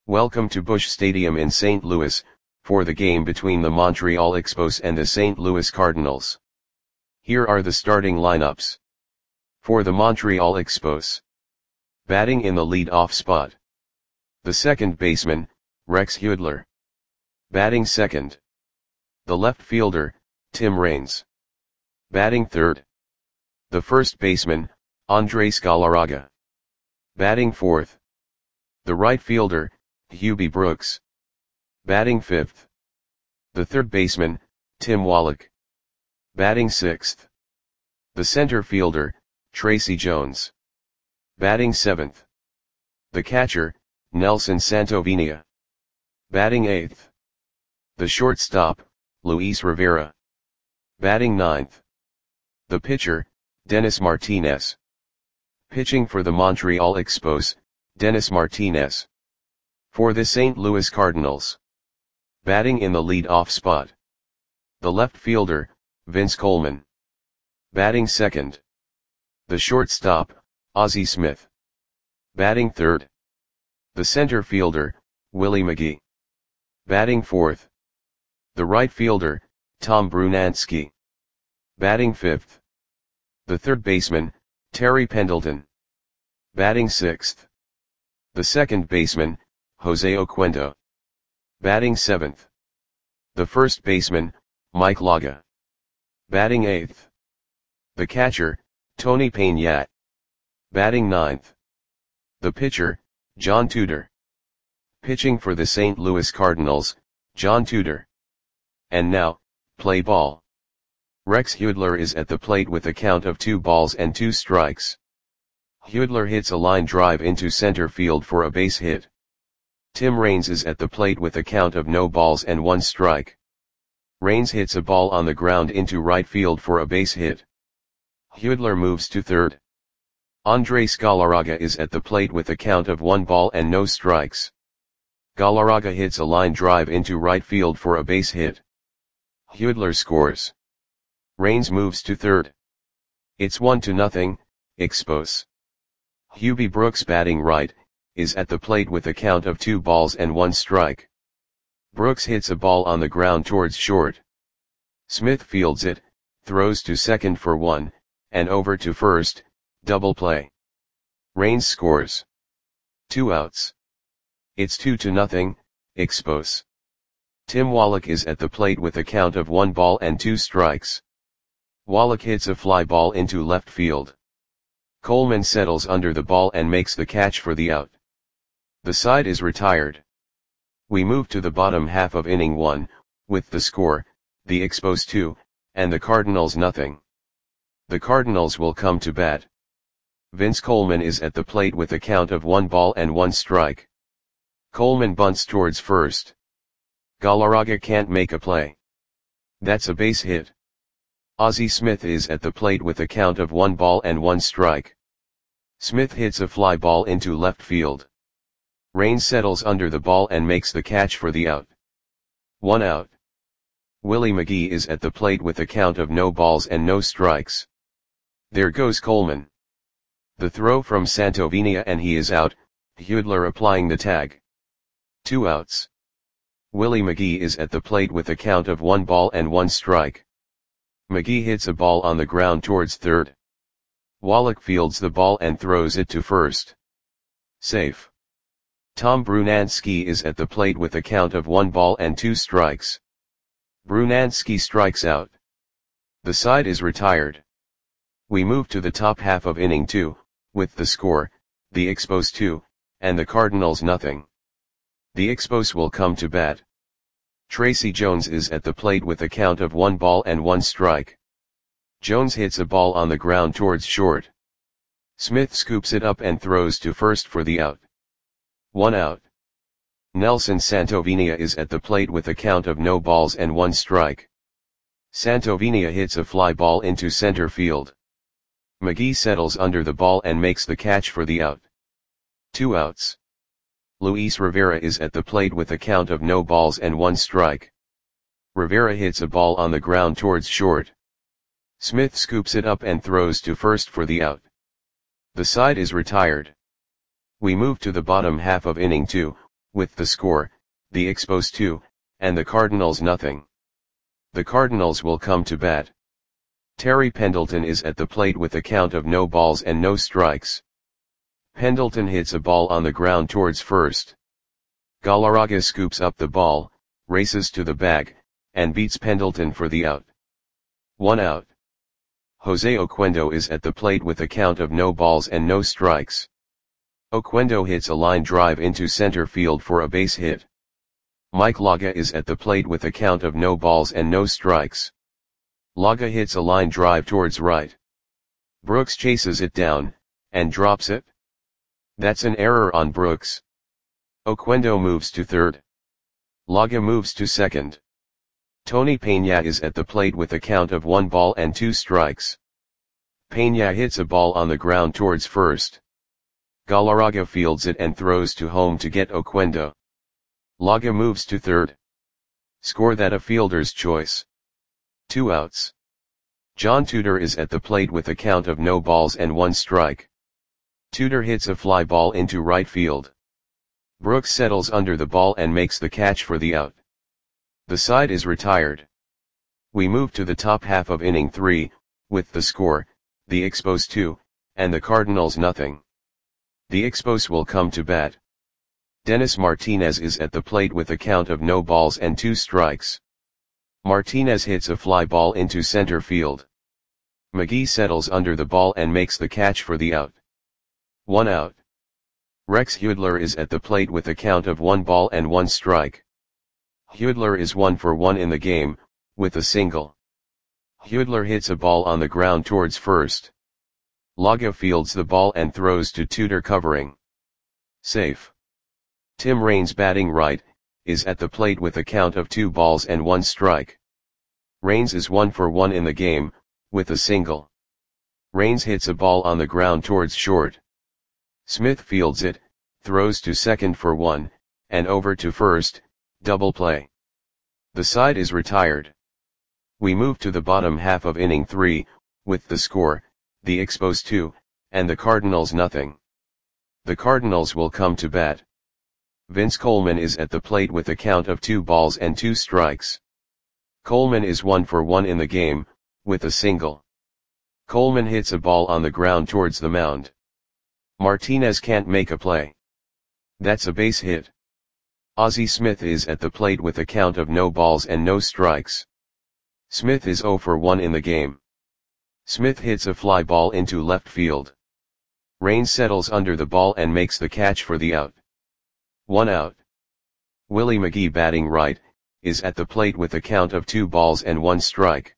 Welcome to Busch Stadium in St. Louis, for the game between the Montreal Expos and the St. Louis Cardinals. Here are the starting lineups. For the Montreal Expos. Batting in the lead-off spot. The second baseman, Rex Hudler. Batting second. The left fielder, Tim Raines. Batting third. The first baseman, Andres Galarraga. Batting fourth. The right fielder, Hubie Brooks. Batting fifth. The third baseman, Tim Wallach. Batting sixth. The center fielder, Tracy Jones. Batting seventh. The catcher, Nelson Santovenia. Batting eighth. The shortstop, Luis Rivera. Batting ninth. The pitcher, Dennis Martinez. Pitching for the Montreal Expos, Dennis Martinez. For the St. Louis Cardinals. Batting in the lead-off spot. The left fielder, Vince Coleman. Batting second. The shortstop, Ozzie Smith. Batting third. The center fielder, Willie McGee. Batting fourth. The right fielder, Tom Brunansky. Batting fifth. The third baseman, Terry Pendleton. Batting sixth. The second baseman, Jose Oquendo. Batting seventh. The first baseman, Mike Laga. Batting eighth. The catcher, Tony Peña. Batting ninth. The pitcher, John Tudor. Pitching for the St. Louis Cardinals, John Tudor. And now, play ball. Rex Hudler is at the plate with a count of 2 balls and 2 strikes. Hudler hits a line drive into center field for a base hit. Tim Raines is at the plate with a count of no balls and 1 strike. Raines hits a ball on the ground into right field for a base hit. Hudler moves to third. Andres Galarraga is at the plate with a count of 1 ball and no strikes. Galarraga hits a line drive into right field for a base hit. Hudler scores. Raines moves to third. It's 1-0, Expos. Hubie Brooks, batting right, is at the plate with a count of 2 balls and 1 strike. Brooks hits a ball on the ground towards short. Smith fields it, throws to second for 1, and over to first, double play. Raines scores. 2 outs. It's 2-0, Expos. Tim Wallach is at the plate with a count of 1 ball and 2 strikes. Wallach hits a fly ball into left field. Coleman settles under the ball and makes the catch for the out. The side is retired. We move to the bottom half of inning 1, with the score, the Expos 2, and the Cardinals 0. The Cardinals will come to bat. Vince Coleman is at the plate with a count of 1 ball and 1 strike. Coleman bunts towards first. Galarraga can't make a play. That's a base hit. Ozzie Smith is at the plate with a count of 1 ball and 1 strike. Smith hits a fly ball into left field. Raines settles under the ball and makes the catch for the out. 1 out. Willie McGee is at the plate with a count of no balls and no strikes. There goes Coleman. The throw from Santovenia and he is out, Hudler applying the tag. 2 outs. Willie McGee is at the plate with a count of 1 ball and 1 strike. McGee hits a ball on the ground towards third. Wallach fields the ball and throws it to first. Safe. Tom Brunansky is at the plate with a count of 1 ball and 2 strikes. Brunansky strikes out. The side is retired. We move to the top half of inning 2, with the score, the Expos 2, and the Cardinals 0. The Expos will come to bat. Tracy Jones is at the plate with a count of 1 ball and 1 strike. Jones hits a ball on the ground towards short. Smith scoops it up and throws to first for the out. 1 out. Nelson Santovenia is at the plate with a count of no balls and 1 strike. Santovenia hits a fly ball into center field. McGee settles under the ball and makes the catch for the out. 2 outs. Luis Rivera is at the plate with a count of no balls and 1 strike. Rivera hits a ball on the ground towards short. Smith scoops it up and throws to first for the out. The side is retired. We move to the bottom half of inning 2, with the score, the Expos 2, and the Cardinals nothing. The Cardinals will come to bat. Terry Pendleton is at the plate with a count of no balls and no strikes. Pendleton hits a ball on the ground towards first. Galarraga scoops up the ball, races to the bag, and beats Pendleton for the out. 1 out. Jose Oquendo is at the plate with a count of no balls and no strikes. Oquendo hits a line drive into center field for a base hit. Mike Laga is at the plate with a count of no balls and no strikes. Laga hits a line drive towards right. Brooks chases it down, and drops it. That's an error on Brooks. Oquendo moves to third. Laga moves to second. Tony Peña is at the plate with a count of 1 ball and 2 strikes. Peña hits a ball on the ground towards first. Galarraga fields it and throws to home to get Oquendo. Laga moves to third. Score that a fielder's choice. 2 outs. John Tudor is at the plate with a count of no balls and 1 strike. Tudor hits a fly ball into right field. Brooks settles under the ball and makes the catch for the out. The side is retired. We move to the top half of inning 3, with the score, the Expos 2, and the Cardinals nothing. The Expos will come to bat. Dennis Martinez is at the plate with a count of no balls and 2 strikes. Martinez hits a fly ball into center field. McGee settles under the ball and makes the catch for the out. 1 out. Rex Hudler is at the plate with a count of 1 ball and 1 strike. Hudler is 1 for 1 in the game, with a single. Hudler hits a ball on the ground towards first. Laga fields the ball and throws to Tudor covering. Safe. Tim Raines batting right, is at the plate with a count of 2 balls and 1 strike. Raines is 1 for 1 in the game, with a single. Raines hits a ball on the ground towards short. Smith fields it, throws to second for 1, and over to first, double play. The side is retired. We move to the bottom half of inning 3, with the score, the Expos 2, and the Cardinals nothing. The Cardinals will come to bat. Vince Coleman is at the plate with a count of 2 balls and 2 strikes. Coleman is 1 for 1 in the game, with a single. Coleman hits a ball on the ground towards the mound. Martinez can't make a play. That's a base hit. Ozzie Smith is at the plate with a count of no balls and no strikes. Smith is 0 for 1 in the game. Smith hits a fly ball into left field. Raines settles under the ball and makes the catch for the out. 1 out. Willie McGee batting right, is at the plate with a count of 2 balls and 1 strike.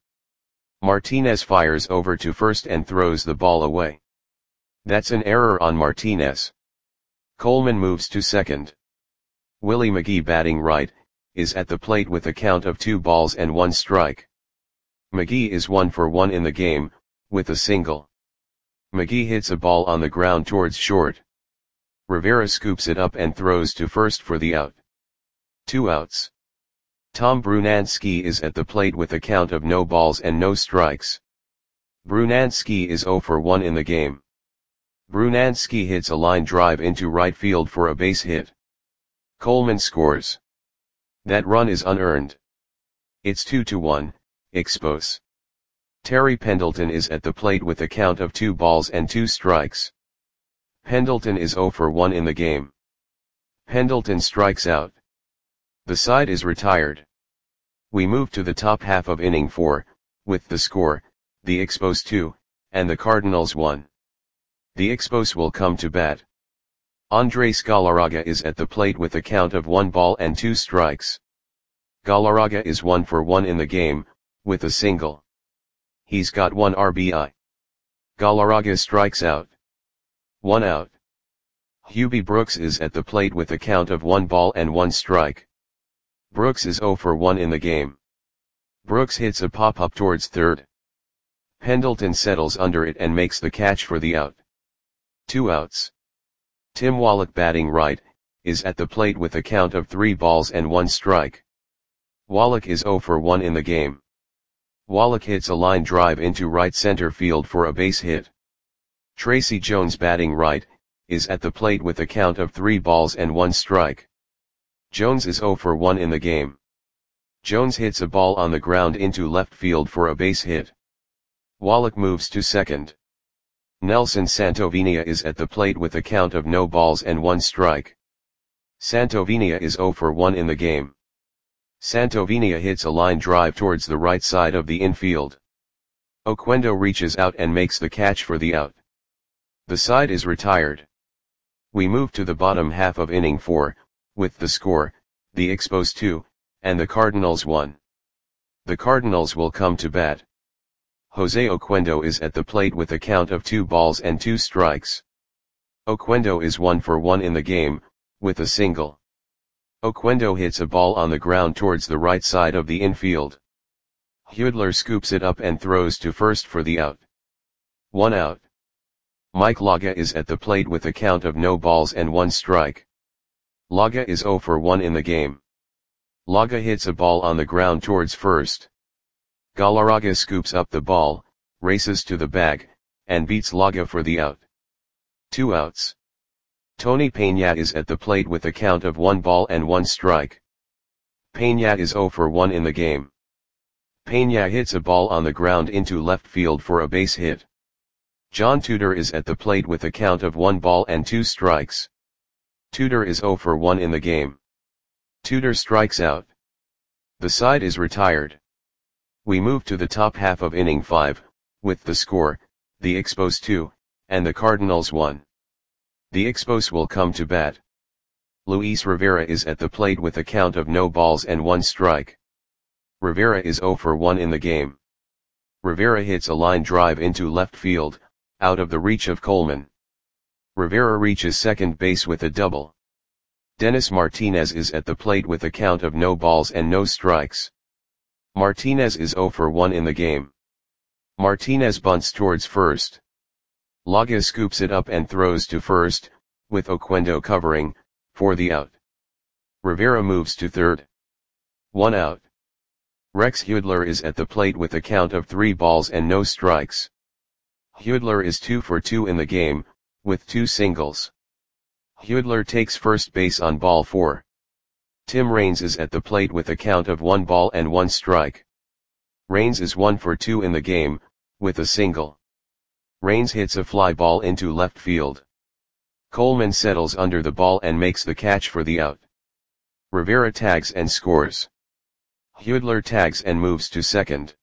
Martinez fires over to first and throws the ball away. That's an error on Martinez. Coleman moves to second. Willie McGee batting right, is at the plate with a count of 2 balls and 1 strike. McGee is 1 for 1 in the game, with a single. McGee hits a ball on the ground towards short. Rivera scoops it up and throws to first for the out. 2 outs. Tom Brunansky is at the plate with a count of no balls and no strikes. Brunansky is 0 for 1 in the game. Brunansky hits a line drive into right field for a base hit. Coleman scores. That run is unearned. It's 2-1, Expos. Terry Pendleton is at the plate with a count of 2 balls and 2 strikes. Pendleton is 0 for 1 in the game. Pendleton strikes out. The side is retired. We move to the top half of inning 4, with the score, the Expos 2, and the Cardinals 1. The Expos will come to bat. Andres Galarraga is at the plate with a count of 1 ball and 2 strikes. Galarraga is 1 for 1 in the game, with a single. He's got 1 RBI. Galarraga strikes out. 1 out. Hubie Brooks is at the plate with a count of 1 ball and 1 strike. Brooks is 0 for 1 in the game. Brooks hits a pop-up towards third. Pendleton settles under it and makes the catch for the out. 2 outs. Tim Wallach batting right, is at the plate with a count of 3 balls and 1 strike. Wallach is 0 for 1 in the game. Wallach hits a line drive into right center field for a base hit. Tracy Jones batting right, is at the plate with a count of 3 balls and 1 strike. Jones is 0 for 1 in the game. Jones hits a ball on the ground into left field for a base hit. Wallach moves to second. Nelson Santovenia is at the plate with a count of no balls and 1 strike. Santovenia is 0 for 1 in the game. Santovenia hits a line drive towards the right side of the infield. Oquendo reaches out and makes the catch for the out. The side is retired. We move to the bottom half of inning 4, with the score, the Expos 2, and the Cardinals 1. The Cardinals will come to bat. Jose Oquendo is at the plate with a count of 2 balls and 2 strikes. Oquendo is 1 for 1 in the game, with a single. Oquendo hits a ball on the ground towards the right side of the infield. Hudler scoops it up and throws to first for the out. 1 out. Mike Laga is at the plate with a count of no balls and 1 strike. Laga is 0 for 1 in the game. Laga hits a ball on the ground towards first. Galarraga scoops up the ball, races to the bag, and beats Laga for the out. 2 outs. Tony Peña is at the plate with a count of 1 ball and 1 strike. Peña is 0 for 1 in the game. Peña hits a ball on the ground into left field for a base hit. John Tudor is at the plate with a count of 1 ball and 2 strikes. Tudor is 0 for 1 in the game. Tudor strikes out. The side is retired. We move to the top half of inning 5, with the score, the Expos 2, and the Cardinals 1. The Expos will come to bat. Luis Rivera is at the plate with a count of no balls and 1 strike. Rivera is 0 for 1 in the game. Rivera hits a line drive into left field, out of the reach of Coleman. Rivera reaches second base with a double. Dennis Martinez is at the plate with a count of no balls and no strikes. Martinez is 0 for 1 in the game. Martinez bunts towards first. Laga scoops it up and throws to first, with Oquendo covering, for the out. Rivera moves to third. 1 out. Rex Hudler is at the plate with a count of 3 balls and no strikes. Hudler is 2 for 2 in the game, with 2 singles. Hudler takes first base on ball 4. Tim Raines is at the plate with a count of 1 ball and 1 strike. Raines is 1 for 2 in the game, with a single. Raines hits a fly ball into left field. Coleman settles under the ball and makes the catch for the out. Rivera tags and scores. Hudler tags and moves to second.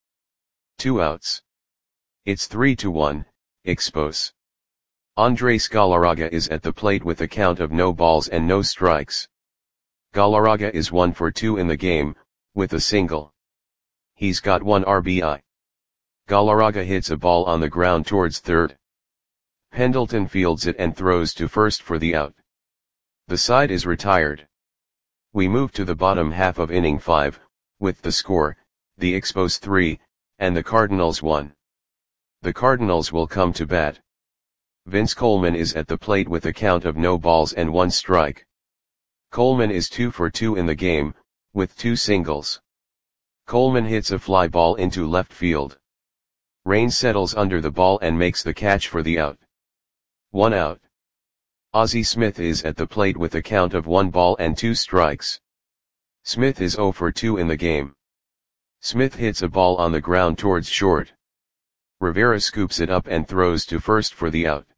2 outs. It's 3-1, Expos. Andres Galarraga is at the plate with a count of no balls and no strikes. Galarraga is 1 for 2 in the game, with a single. He's got 1 RBI. Galarraga hits a ball on the ground towards third. Pendleton fields it and throws to first for the out. The side is retired. We move to the bottom half of inning 5, with the score, the Expos 3, and the Cardinals 1. The Cardinals will come to bat. Vince Coleman is at the plate with a count of no balls and 1 strike. Coleman is 2 for 2 in the game, with 2 singles. Coleman hits a fly ball into left field. Raines settles under the ball and makes the catch for the out. 1 out. Ozzie Smith is at the plate with a count of 1 ball and 2 strikes. Smith is 0 for 2 in the game. Smith hits a ball on the ground towards short. Rivera scoops it up and throws to first for the out.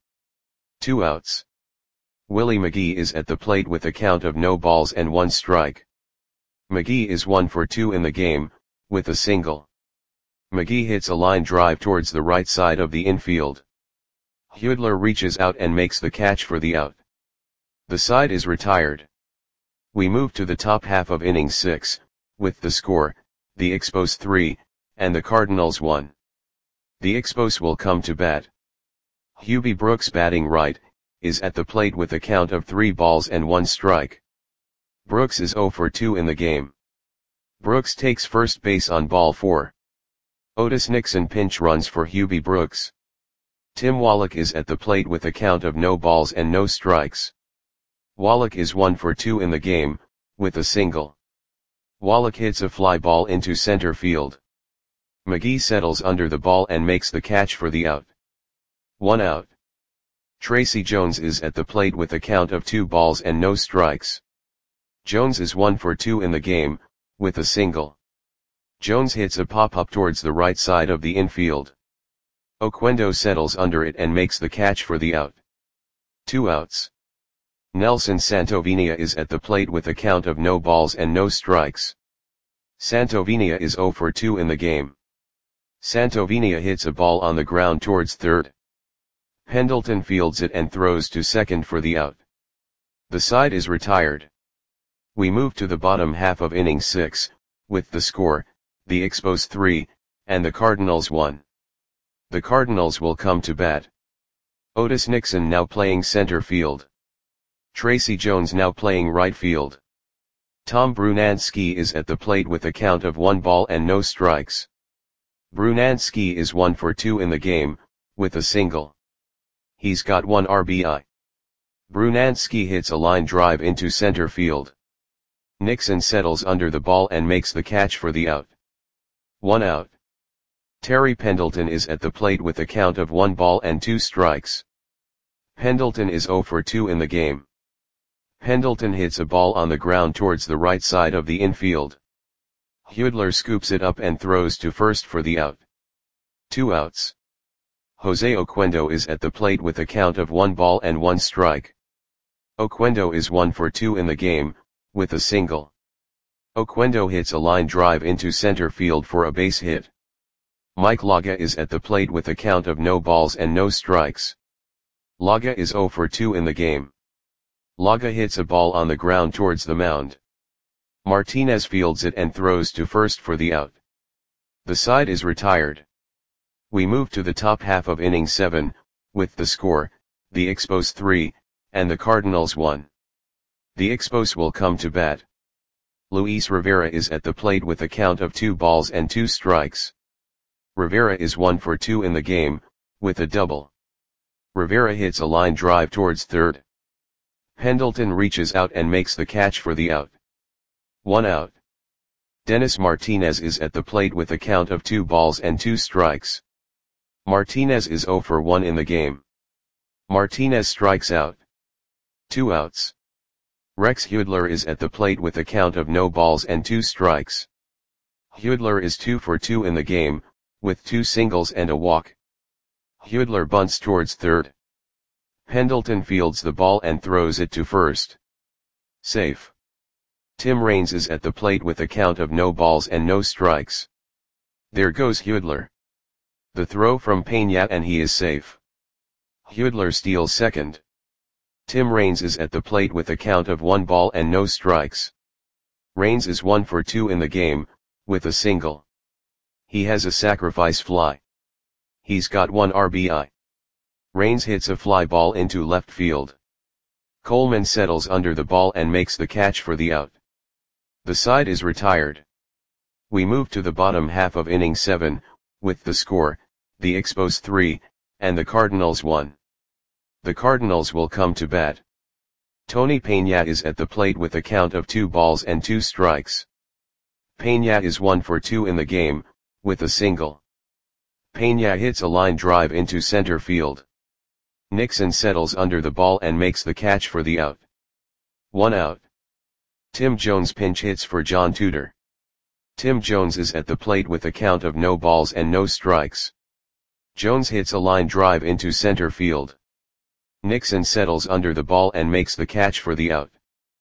2 outs. Willie McGee is at the plate with a count of no balls and 1 strike. McGee is 1 for 2 in the game, with a single. McGee hits a line drive towards the right side of the infield. Hudler reaches out and makes the catch for the out. The side is retired. We move to the top half of inning 6, with the score, the Expos 3, and the Cardinals 1. The Expos will come to bat. Hubie Brooks, batting right, is at the plate with a count of 3 balls and 1 strike. Brooks is 0 for 2 in the game. Brooks takes first base on ball 4. Otis Nixon pinch runs for Hubie Brooks. Tim Wallach is at the plate with a count of no balls and no strikes. Wallach is 1 for 2 in the game, with a single. Wallach hits a fly ball into center field. McGee settles under the ball and makes the catch for the out. 1 out. Tracy Jones is at the plate with a count of 2 balls and no strikes. Jones is 1 for 2 in the game, with a single. Jones hits a pop-up towards the right side of the infield. Oquendo settles under it and makes the catch for the out. 2 outs. Nelson Santovenia is at the plate with a count of no balls and no strikes. Santovenia is 0 for 2 in the game. Santovenia hits a ball on the ground towards third. Pendleton fields it and throws to second for the out. The side is retired. We move to the bottom half of inning 6, with the score, the Expos 3, and the Cardinals 1. The Cardinals will come to bat. Otis Nixon now playing center field. Tracy Jones now playing right field. Tom Brunansky is at the plate with a count of 1 ball and no strikes. Brunansky is 1 for 2 in the game, with a single. He's got 1 RBI. Brunansky hits a line drive into center field. Nixon settles under the ball and makes the catch for the out. 1 out. Terry Pendleton is at the plate with a count of 1 ball and 2 strikes. Pendleton is 0 for 2 in the game. Pendleton hits a ball on the ground towards the right side of the infield. Hudler scoops it up and throws to first for the out. 2 outs. Jose Oquendo is at the plate with a count of 1 ball and 1 strike. Oquendo is 1 for 2 in the game, with a single. Oquendo hits a line drive into center field for a base hit. Mike Laga is at the plate with a count of no balls and no strikes. Laga is 0 for 2 in the game. Laga hits a ball on the ground towards the mound. Martinez fields it and throws to first for the out. The side is retired. We move to the top half of inning 7, with the score, the Expos 3, and the Cardinals 1. The Expos will come to bat. Luis Rivera is at the plate with a count of 2 balls and 2 strikes. Rivera is 1 for 2 in the game, with a double. Rivera hits a line drive towards third. Pendleton reaches out and makes the catch for the out. 1 out. Dennis Martinez is at the plate with a count of 2 balls and 2 strikes. Martinez is 0 for 1 in the game. Martinez strikes out. 2 outs. Rex Hudler is at the plate with a count of no balls and 2 strikes. Hudler is 2 for 2 in the game, with 2 singles and a walk. Hudler bunts towards third. Pendleton fields the ball and throws it to first. Safe. Tim Raines is at the plate with a count of no balls and no strikes. There goes Hudler. The throw from Peña and he is safe. Hudler steals second. Tim Raines is at the plate with a count of 1 ball and no strikes. Raines is 1 for 2 in the game, with a single. He has a sacrifice fly. He's got 1 RBI. Raines hits a fly ball into left field. Coleman settles under the ball and makes the catch for the out. The side is retired. We move to the bottom half of inning 7, with the score, the Expos 3, and the Cardinals 1. The Cardinals will come to bat. Tony Peña is at the plate with a count of 2 balls and 2 strikes. Peña is 1 for 2 in the game, with a single. Peña hits a line drive into center field. Nixon settles under the ball and makes the catch for the out. 1 out. Tim Jones pinch hits for John Tudor. Tim Jones is at the plate with a count of no balls and no strikes. Jones hits a line drive into center field. Nixon settles under the ball and makes the catch for the out.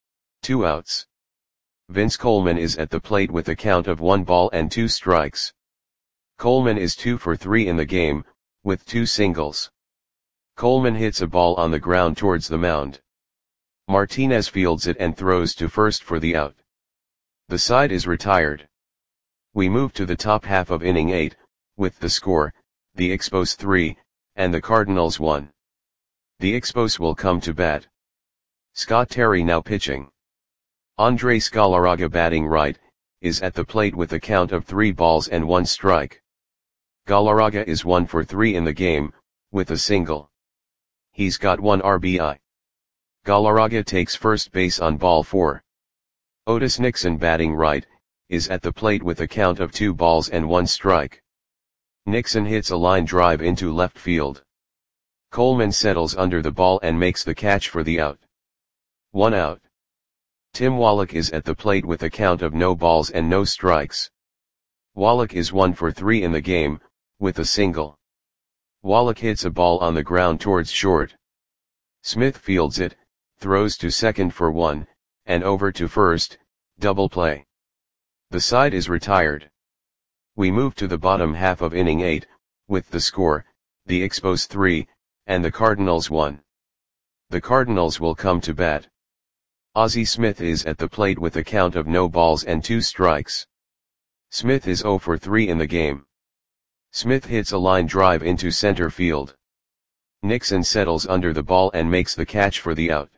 2 outs. Vince Coleman is at the plate with a count of 1 ball and 2 strikes. Coleman is 2 for 3 in the game, with 2 singles. Coleman hits a ball on the ground towards the mound. Martinez fields it and throws to first for the out. The side is retired. We move to the top half of inning 8, with the score, the Expos 3, and the Cardinals 1. The Expos will come to bat. Scott Terry now pitching. Andres Galarraga batting right, is at the plate with a count of 3 balls and 1 strike. Galarraga is 1 for 3 in the game, with a single. He's got 1 RBI. Galarraga takes first base on ball 4. Otis Nixon batting right, is at the plate with a count of 2 balls and 1 strike. Nixon hits a line drive into left field. Coleman settles under the ball and makes the catch for the out. 1 out. Tim Wallach is at the plate with a count of no balls and no strikes. Wallach is 1 for 3 in the game, with a single. Wallach hits a ball on the ground towards short. Smith fields it, throws to second for 1, and over to first, double play. The side is retired. We move to the bottom half of inning 8, with the score, the Expos 3, and the Cardinals 1. The Cardinals will come to bat. Ozzie Smith is at the plate with a count of no balls and 2 strikes. Smith is 0 for 3 in the game. Smith hits a line drive into center field. Nixon settles under the ball and makes the catch for the out.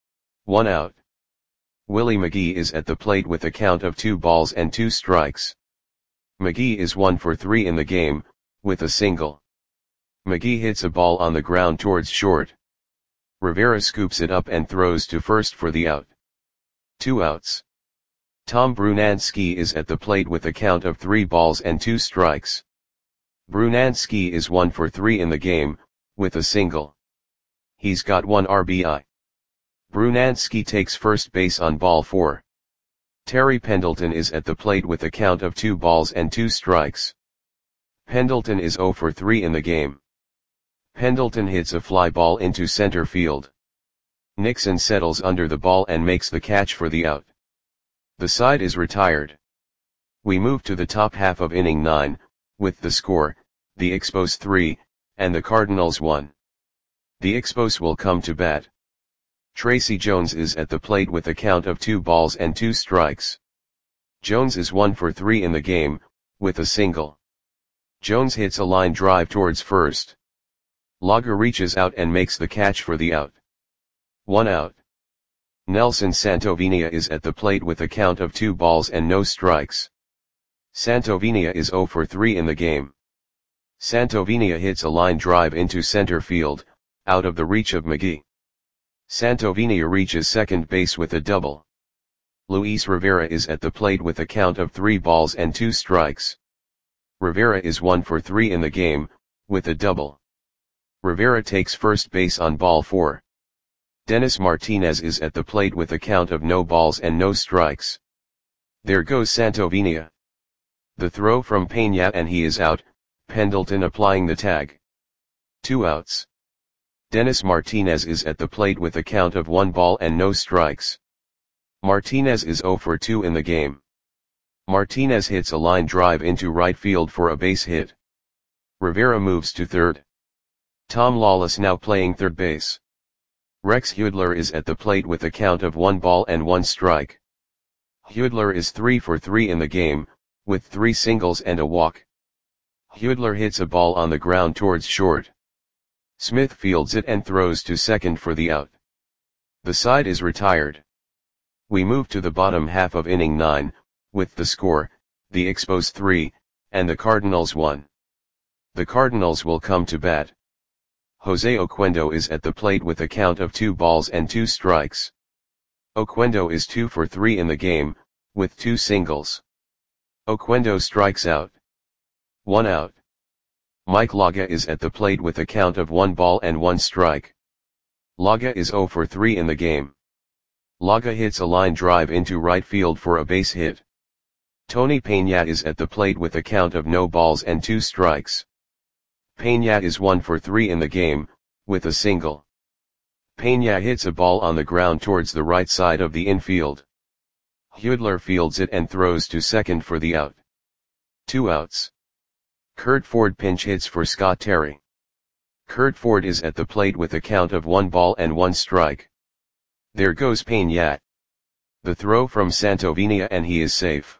1 out. Willie McGee is at the plate with a count of 2 balls and 2 strikes. McGee is 1 for 3 in the game, with a single. McGee hits a ball on the ground towards short. Rivera scoops it up and throws to first for the out. 2 outs. Tom Brunansky is at the plate with a count of 3 balls and 2 strikes. Brunansky is 1 for 3 in the game, with a single. He's got 1 RBI. Brunansky takes first base on ball 4. Terry Pendleton is at the plate with a count of 2 balls and 2 strikes. Pendleton is 0 for 3 in the game. Pendleton hits a fly ball into center field. Nixon settles under the ball and makes the catch for the out. The side is retired. We move to the top half of inning 9, with the score, the Expos 3, and the Cardinals 1. The Expos will come to bat. Tracy Jones is at the plate with a count of 2 balls and 2 strikes. Jones is 1 for 3 in the game, with a single. Jones hits a line drive towards first. Lager reaches out and makes the catch for the out. 1 out. Nelson Santovenia is at the plate with a count of 2 balls and no strikes. Santovenia is 0 for 3 in the game. Santovenia hits a line drive into center field, out of the reach of McGee. Santovenia reaches second base with a double. Luis Rivera is at the plate with a count of 3 balls and 2 strikes. Rivera is 1 for 3 in the game, with a double. Rivera takes first base on ball 4. Dennis Martinez is at the plate with a count of no balls and no strikes. There goes Santovenia. The throw from Peña and he is out, Pendleton applying the tag. 2 outs. Dennis Martinez is at the plate with a count of 1 ball and no strikes. Martinez is 0 for 2 in the game. Martinez hits a line drive into right field for a base hit. Rivera moves to third. Tom Lawless now playing third base. Rex Hudler is at the plate with a count of 1 ball and 1 strike. Hudler is 3 for 3 in the game, with 3 singles and a walk. Hudler hits a ball on the ground towards short. Smith fields it and throws to second for the out. The side is retired. We move to the bottom half of inning 9, with the score, the Expos 3, and the Cardinals 1. The Cardinals will come to bat. Jose Oquendo is at the plate with a count of 2 balls and 2 strikes. Oquendo is 2 for 3 in the game, with 2 singles. Oquendo strikes out. 1 out. Mike Laga is at the plate with a count of 1 ball and 1 strike. Laga is 0 for 3 in the game. Laga hits a line drive into right field for a base hit. Tony Peña is at the plate with a count of no balls and 2 strikes. Peña is 1 for 3 in the game, with a single. Peña hits a ball on the ground towards the right side of the infield. Hudler fields it and throws to second for the out. 2 outs. Curt Ford pinch hits for Scott Terry. Curt Ford is at the plate with a count of 1 ball and 1 strike. There goes Peña. The throw from Santovenia and he is safe.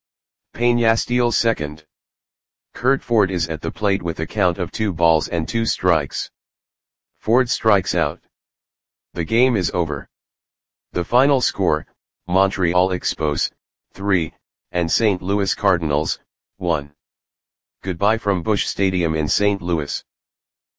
Peña steals second. Curt Ford is at the plate with a count of 2 balls and 2 strikes. Ford strikes out. The game is over. The final score, Montreal Expos, 3, and St. Louis Cardinals, 1. Goodbye from Busch Stadium in St. Louis.